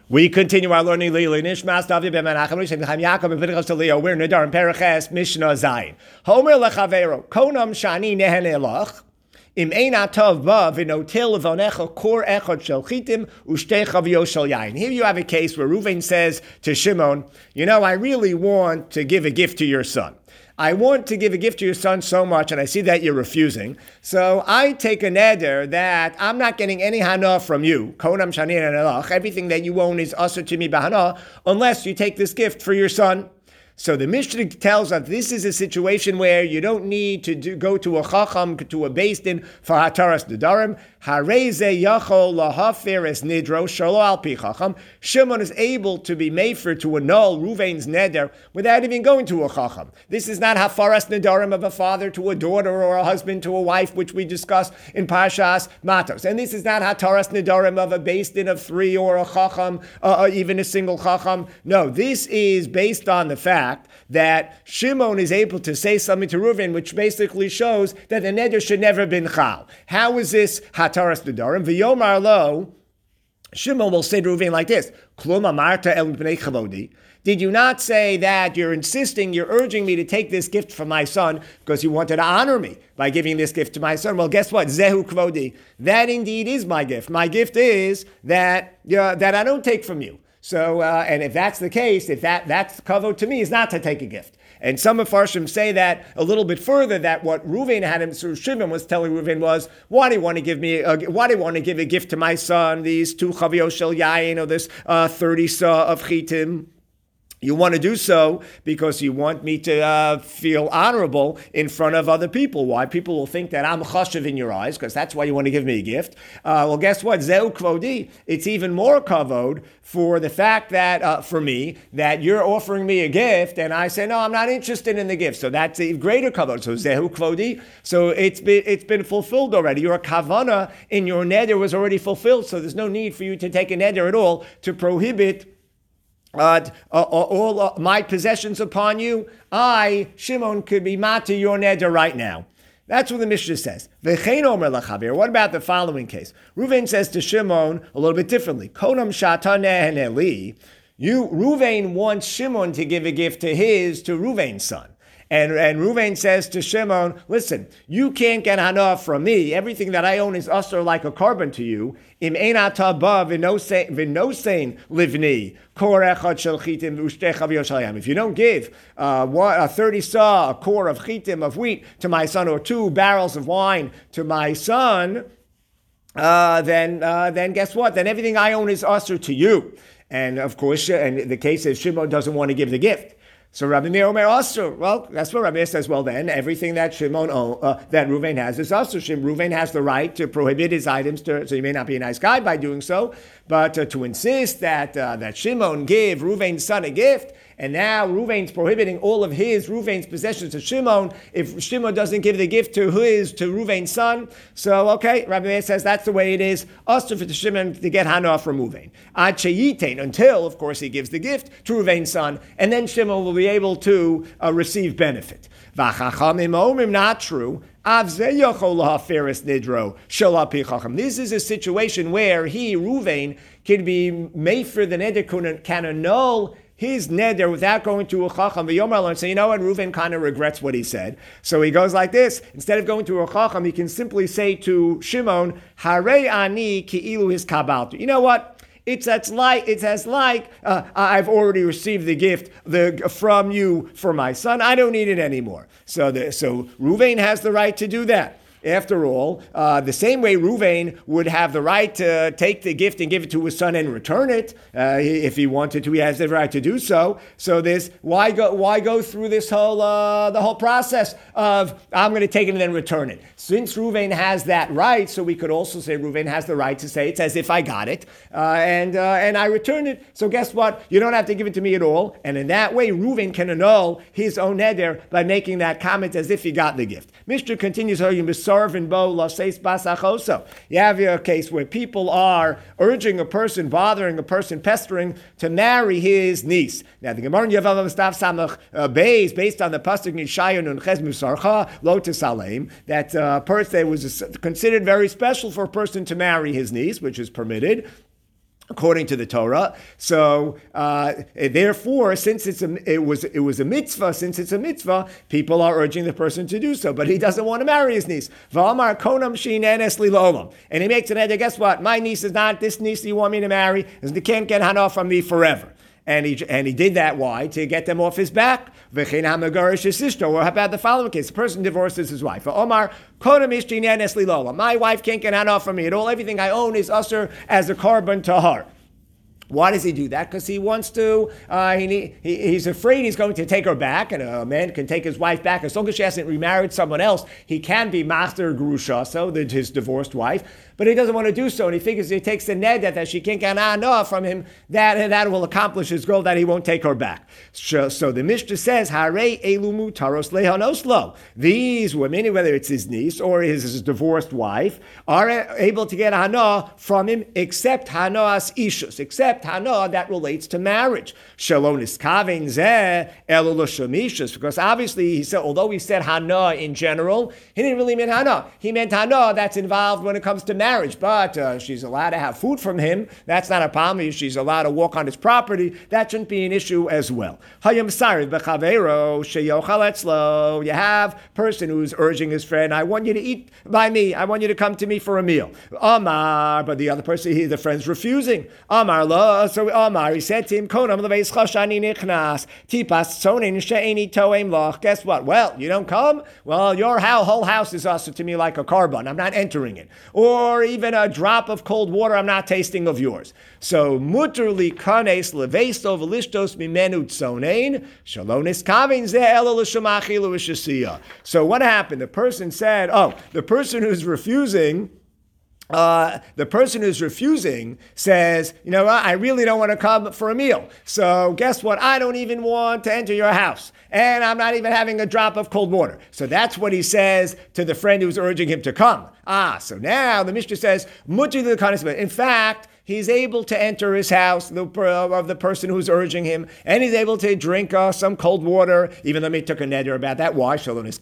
We continue our learning. We're Nadar and Pereches Mishnah Zayin. Homer lechavero konam shani nehen elach im ein atov ba v'notil vonecha kor echad shel chitim ushtei chavio shel yain. Here you have a case where Reuven says to Shimon, I really want to give a gift to your son. I want to give a gift to your son so much, and I see that you're refusing. So I take a neder that I'm not getting any hana from you. Konam shanin and elach. Everything that you own is asur to me bahana, unless you take this gift for your son. So the Mishnah tells us this is a situation where you don't need to go to a chacham, to a beis din for hataras nedarim. Hareze yachol lahafer es nidro shalo al pi chacham. Shimon is able to be mefer to annul Reuven's neder without even going to a chacham. This is not hafaras nedarim of a father to a daughter or a husband to a wife, which we discussed in Parshas Matos. And this is not hataras nedarim of a beis din of 3 or a chacham, even a single chacham. No, this is based on the fact that Shimon is able to say something to Reuven, which basically shows that the neder should never have been chal. How is this hataras nedarim? V'yomar lo, Shimon will say to Reuven like this: Klum amarta el bnei chavodi. Did you not say that you're urging me to take this gift from my son because you wanted to honor me by giving this gift to my son? Well, guess what? Zehu kvodi. That indeed is my gift. My gift is that I don't take from you. So, and if that's the case, if that's kavod to me, is not to take a gift. And some of Farshim say that a little bit further, that what Reuven had him, so Shimon was telling Reuven was, why do you want to give a gift to my son, these 2 chavios shel yain, or this 30 sa of chitim? You want to do so because you want me to feel honorable in front of other people. Why? People will think that I'm chashuv in your eyes, because that's why you want to give me a gift. Well, guess what? Zeu kvodi. It's even more kavod for the fact that, for me, that you're offering me a gift, and I say, no, I'm not interested in the gift. So that's a greater kavod. So zehu kvodi. So it's been fulfilled already. Your kavana in your neder was already fulfilled. So there's no need for you to take a neder at all to prohibit all my possessions upon you. I, Shimon, could be mata your neder right now. That's what the Mishnah says. V'chein omer lachavir. What about the following case? Reuven says to Shimon a little bit differently. Konam shata nehen li. Reuven wants Shimon to give a gift to Reuven's son. And Reuven says to Shimon, listen, you can't get hana from me. Everything that I own is usher like a carbon to you. Im einata ba v'nosein livni kor echad shel chitim v'ushtei chavio shel yam. If you don't give a 30 sa, a core of chitim, of wheat, to my son, or 2 barrels of wine to my son, then guess what? Then everything I own is usher to you. And of course, and the case is Shimon doesn't want to give the gift. So Rabbi Meir Omer Asur. Well, that's what Rabbi Meir says. Well, then everything that that Reuven has is Asur. Reuven has the right to prohibit his items. So he may not be a nice guy by doing so, but to insist that Shimon give Reuven's son a gift, and now Reuven's prohibiting all of Reuven's possessions to Shimon if Shimon doesn't give the gift to Reuven's son. So, okay, Rabbi Meir says that's the way it is. Asur for Shimon to get hana from Reuven. Ad sheyitain, until, of course, he gives the gift to Reuven's son, and then Shimon will be able to receive benefit. V'chachamim omrim, not true. This is a situation where Reuven, can be mefer the neder, can annul his neder without going to a chacham. And say, you know what, Reuven kind of regrets what he said. So he goes like this. Instead of going to a chacham, he can simply say to Shimon, Hare ani ki'ilu his kabaltu. You know what? It's as like I've already received the gift from you for my son. I don't need it anymore. So Reuven has the right to do that. After all, the same way Reuven would have the right to take the gift and give it to his son and return it if he wanted to. He has the right to do so. So why go through this whole the whole process of I'm going to take it and then return it? Since Reuven has that right, so we could also say Reuven has the right to say it's as if I got it and I returned it. So guess what? You don't have to give it to me at all. And in that way, Reuven can annul his own neder by making that comment as if he got the gift. Mishnah continues. You have a case where people are urging a person, bothering a person, pestering to marry his niece. Now the Gemara in Yavav Stav Samach Beis, based on the pasuk Yeshayahu Nun Ches Musarcha Lo Tesalem, that person was considered very special for a person to marry his niece, which is permitted. according to the Torah. So therefore, since it was a mitzvah, people are urging the person to do so, but he doesn't want to marry his niece. V'amar konam she'nenes li lo'olam. And he makes an edit, guess what? My niece is not this niece you want me to marry, and they can't get hana from me forever. And he did that, why? To get them off his back. Or how about the following case? The person divorces his wife. Omar, my wife can't get hana from me at all. Everything I own is usher as a carbon to her. Why does he do that? Because he wants to, he's afraid he's going to take her back, and a man can take his wife back. As long as she hasn't remarried someone else, he can be master grusha, so his divorced wife. But he doesn't want to do so, and he figures if he takes the ned that she can't get enough from him, that will accomplish his goal, that he won't take her back. So the Mishnah says, Hare elu mutaros lehanoslo. These women, whether it's his niece or his divorced wife, are able to get hana from him, except hanaas ishus, except hana that relates to marriage. Shalonis kaven zeh elu l'shamishus, because obviously he said, although he said hana in general, he didn't really mean hana. He meant hana that's involved when it comes to marriage, but she's allowed to have food from him. That's not a problem. She's allowed to walk on his property. That shouldn't be an issue as well. You have a person who's urging his friend, I want you to eat by me. I want you to come to me for a meal. Amar, but the other person, the friend's refusing. Amar lo, so Amar, he said to him, Konam leveis chashani nichnas, tipas sonin she'eni toem loch. Guess what? Well, you don't come? Well, your whole house is also to me like a carbon. I'm not entering it. Or even a drop of cold water I'm not tasting of yours. So muterli kanes levesto velishtos mimenu tzonein shalonis kavin ze elo l'shamachi l'rishasiya. So what happened? The person said, the person who's refusing says, you know what, I really don't want to come for a meal. So guess what? I don't even want to enter your house. And I'm not even having a drop of cold water. So that's what he says to the friend who's urging him to come. So now the Mishnah says, in fact, he's able to enter his house of the person who's urging him, and he's able to drink some cold water, even though he took a neder about that. Why?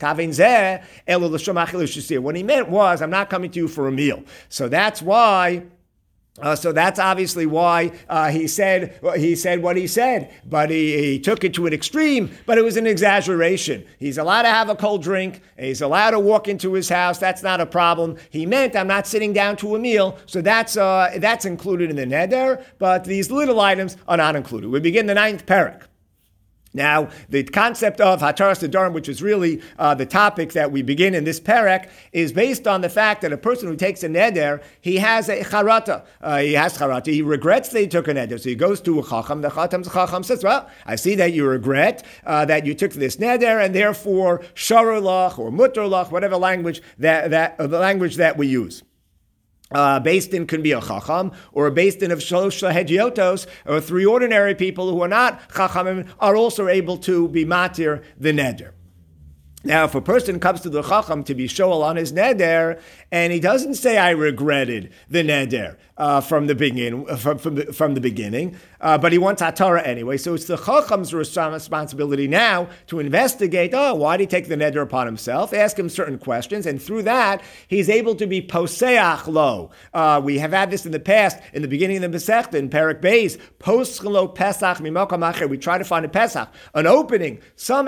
What he meant was, I'm not coming to you for a meal. So that's why. So that's obviously why he said what he said, but he took it to an extreme, but it was an exaggeration. He's allowed to have a cold drink, he's allowed to walk into his house, that's not a problem. He meant, I'm not sitting down to a meal, so that's included in the neder, but these little items are not included. We begin the 9th parak. Now, the concept of Hataras Nedarim, which is really the topic that we begin in this parak, is based on the fact that a person who takes a neder, he has a charata. He regrets that he took a neder. So he goes to a chacham. The chacham says, well, I see that you regret that you took this neder, and therefore sharulach or mutarlach, whatever language the language that we use. Based in can be a chacham, or a based in of shalosh hediotos, or 3 ordinary people who are not chachamim are also able to be matir the neder. Now, if a person comes to the chacham to be shoel on his neder, and he doesn't say, I regretted the neder from the beginning, but he wants hatara anyway, so it's the chacham's responsibility now to investigate, why did he take the neder upon himself, ask him certain questions, and through that, he's able to be poseach lo. We have had this in the past, in the beginning of the Masechta, in Perek Beis, poschelo pesach mimokam acher, we try to find a pesach, an opening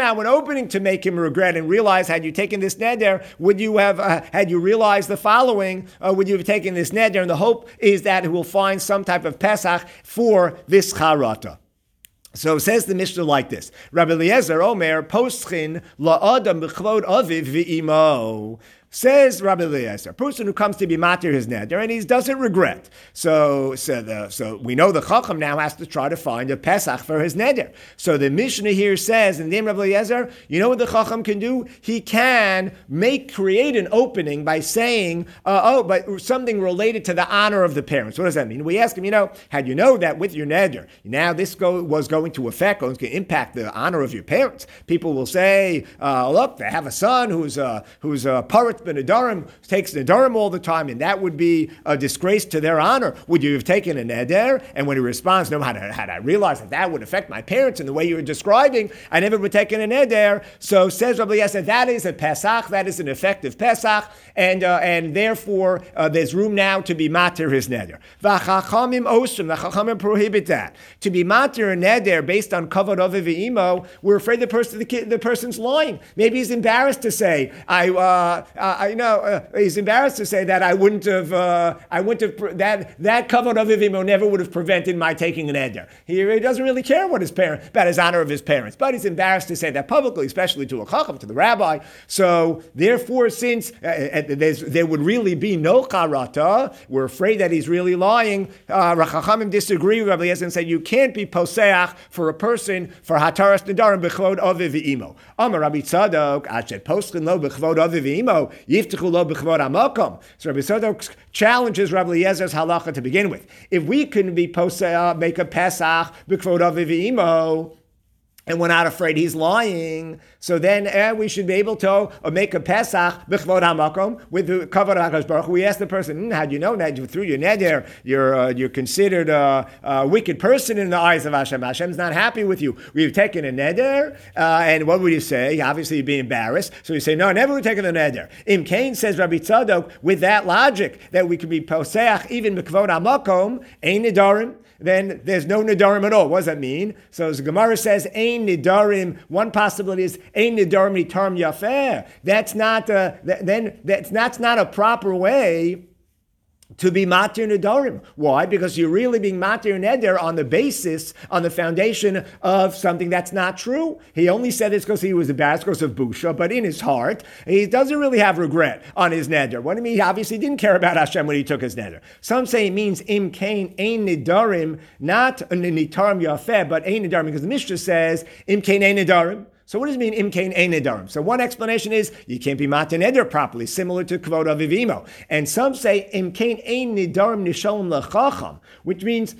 to make him regret and realize, had you taken this neder, would you have, had you realized the following, would you have taken this neder? And the hope is that he will find some type of Pesach for this charata. So says the Mishnah like this: Rabbi Eliezer Omer poschin la'adam b'chlod aviv v'imo. Says Rabbi Eliezer, a person who comes to be matir his neder and he doesn't regret. So we know the chacham now has to try to find a pesach for his neder. So the Mishnah here says, in the name of Rabbi Eliezer, you know what the chacham can do? He can create an opening by saying, but something related to the honor of the parents. What does that mean? We ask him, had you know that with your neder, now this was going to impact the honor of your parents. People will say, look, they have a son who's a parat worked b'nedarim, takes nedarim all the time, and that would be a disgrace to their honor. Would you have taken a neder? And when he responds, no, had I realized that would affect my parents in the way you were describing, I never would have taken a neder. So says Rabbi Eliezer, that is a Pesach, that is an effective Pesach, and therefore there's room now to be matir his neder. V'chachamim osrim, the chachamim prohibit that. To be matir a neder based on kavod aviv v'imo, we're afraid the person's lying. Maybe he's embarrassed to say, he's embarrassed to say that I wouldn't have, that kavod aviv v'imo never would have prevented my taking an neder. He doesn't really care about his honor of his parents, but he's embarrassed to say that publicly, especially to a chacham, to the rabbi. So therefore, since there would really be no charata, we're afraid that he's really lying. Chachamim disagree with Rabbi Eliezer and say you can't be poseach for a person for hataras nedarim b'chvod aviv v'imo. Amar Rabbi Tzadok, asher poschen lo b'chvod aviv v'imo, yiftechu lo b'chvod hamakom. So Rabbi Tzadok challenges Rabbi Eliezer's halacha to begin with. If we can be poseach, make a pesach b'chvod aviv v'imo, and we're not afraid he's lying, so then we should be able to make a Pesach b'chvod hamakom with the kavod HaKadosh Baruch Hu. We ask the person, how do you know that through your neder you're considered a wicked person in the eyes of Hashem? Hashem's not happy with you. We've taken a neder, and what would you say? Obviously you'd be embarrassed. So you say, no, never would taken the neder. Im Kain says Rabbi Tzadok, with that logic that we could be poseach even b'chvod hamakom, ein nedarim, then there's no nedarim at all. What does that mean? So as the Gemara says, ein nedarim, one possibility is ein nedarim nitarm yafeh. That's not a proper way to be matir nedarim. Why? Because you're really being matir neder on the foundation of something that's not true. He only said this because he was embarrassed because of busha, but in his heart, he doesn't really have regret on his neder. What do you mean? He obviously didn't care about Hashem when he took his neder. Some say it means im kain ein nedarim, not nitarm yafeh, but ein nedarim, because the Mishnah says im kain ein nedarim. So what does it mean, im kain ein nedarim? So one explanation is, you can't be matir neder properly, similar to kvod aviv v'imo. And some say, im kain ein nedarim nishalom lechacham, which means,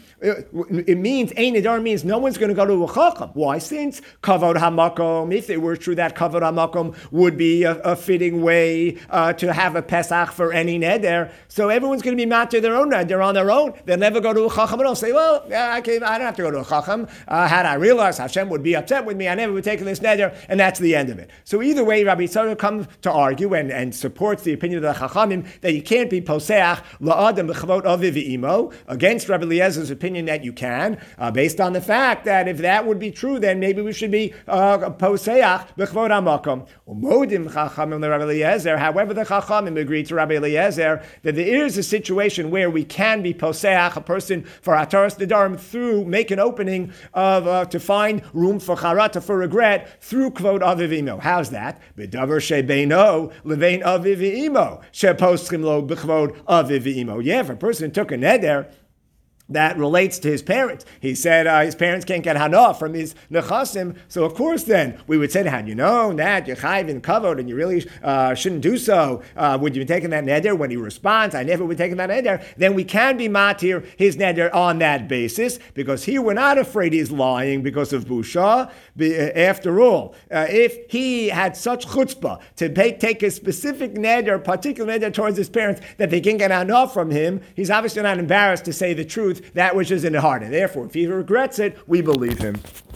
it means, ein nedarim means no one's going to go to a chacham. Why? Since kavod hamakom, if it were true that kavod hamakom would be a fitting way to have a pesach for any neder, so everyone's going to be matir their own neder on their own. They'll never go to a chacham at all. Say, well, I don't have to go to a chacham. Had I realized Hashem would be upset with me, I never would take this neder. And that's the end of it. So either way, Rabbi Tzadok comes to argue and supports the opinion of the Chachamim that you can't be poseach la'adam b'chvod aviv v'imo, against Rabbi Eliezer's opinion that you can, based on the fact that if that would be true, then maybe we should be poseach b'chvod hamakom. Umodim Chachamim Rabbi Eliezer. However, the Chachamim agreed to Rabbi Eliezer that there is a situation where we can be poseach a person for hataras nedarim through make an opening of to find room for charata, for regret, through kvod aviv v'imo. How's that? B'davar shebeino levein aviv v'imo sheposchim lo b'chvod aviv v'imo. Yeah, if a person took a neder that relates to his parents. He said his parents can't get hana from his nechasim, so of course then we would say, had you known that you're chayiv in kavod and you really shouldn't do so, would you be taking that neder? When he responds, I never would take that neder, then we can be matir his neder on that basis, because here we're not afraid he's lying because of busha. After all, if he had such chutzpah to take a specific neder, particular neder towards his parents that they can't get hana from him, he's obviously not embarrassed to say the truth, that which is in the heart. And therefore, if he regrets it, we believe him.